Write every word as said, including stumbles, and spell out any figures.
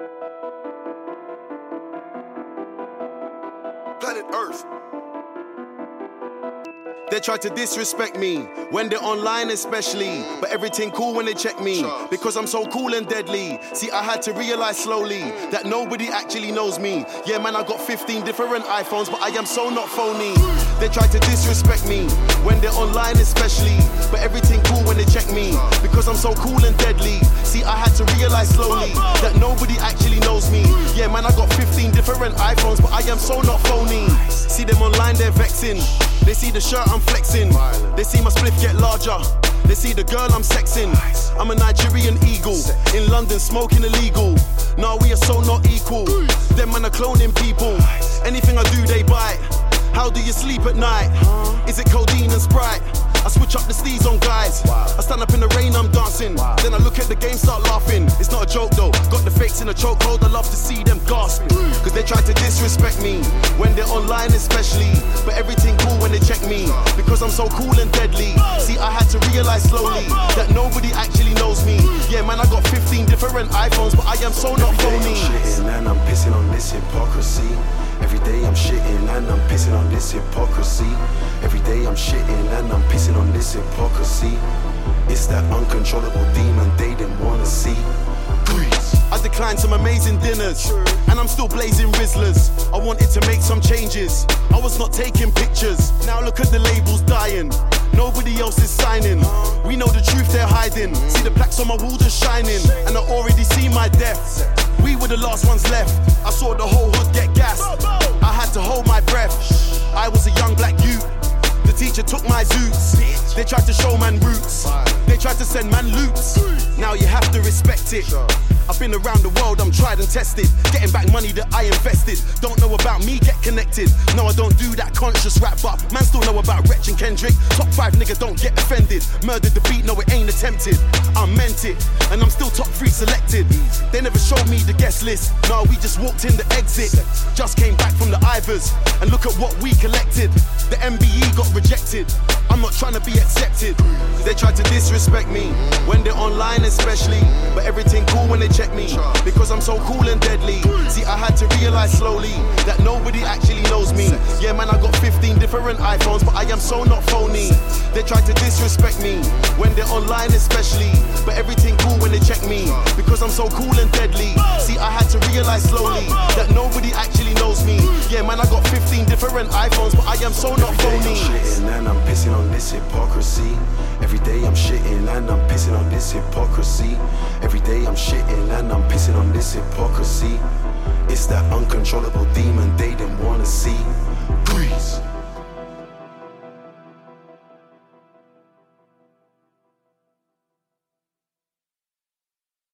Planet Earth. They try to disrespect me when they're online especially, but everything cool when they check me because I'm so cool and deadly. See, I had to realize slowly that nobody actually knows me. Yeah, man, I got fifteen different iPhones, but I am so not phony. They try to disrespect me when they're online especially, but everything cool when they check me because I'm so cool and deadly. See, I had to realize slowly that nobody actually knows me. Yeah, man, I got fifteen different iPhones, but I am so not phony. See them online, they're vexing. They see the shirt I'm flexing. They see my spliff get larger. They see the girl I'm sexing. I'm a Nigerian eagle in London smoking illegal. Nah, we are so not equal. Them man are cloning people. Anything I do, they bite. How do you sleep at night? Is it codeine and Sprite? I switch up the steez on guys. I stand up in the rain, I'm dancing. Then I look at the game, start laughing. It's not a joke though. Got the fakes in a chokehold. I love to see them gasping. Cause they try to disrespect me when they're online especially, but everything cool when they check me because I'm so cool and deadly. See, I had to realize slowly that nobody actually knows me. Yeah, man, I got fifteen different iPhones, but I am so not phony. I'm shitting and I'm pissing on this hypocrisy. Every day I'm shitting and I'm pissing on this hypocrisy. Every day I'm shitting and I'm pissing on this hypocrisy. It's that uncontrollable demon they didn't wanna see. I declined some amazing dinners, and I'm still blazing Rizzlers. I wanted to make some changes, I was not taking pictures. Now look at the labels dying, nobody else is signing. We know the truth they're hiding. See the plaques on my wall just shining, and I already see my death. We were the last ones left. I saw the whole hood get gassed. I had to hold my breath. I was a young black youth. The teacher took my zoots. They tried to show man roots. They tried to send man loots. Now you have to respect it. I've been around the world, I'm tried and tested. Getting back money that I invested. Don't know about me, get connected. No, I don't do that conscious rap, but man still know about Wretch and Kendrick. Top five nigga, don't get offended. Murdered the beat, no it ain't attempted. I meant it, and I'm still top three selected. They never showed me the guest list. No, we just walked in the exit. Just came back from the Ivors, and look at what we collected. The M B E got rejected. I'm not trying to be accepted. They tried to disrespect me when they're online especially, but everything cool when they check me because I'm so cool and deadly. See, I had to realize slowly that nobody actually knows me. Yeah, man, I got fifteen different iPhones, but I am so not phony. They tried to disrespect me when they're online especially, but everything cool when they check me because I'm so cool and deadly. See, I had to realize slowly that nobody actually knows me. Yeah, man, I got fifteen different iPhones, but I am so not phony. Every day I'm shitting and I'm pissing on this hypocrisy. Every day I'm shitting and I'm pissing on this hypocrisy. Every day I'm shitting and I'm pissing on this hypocrisy. It's that uncontrollable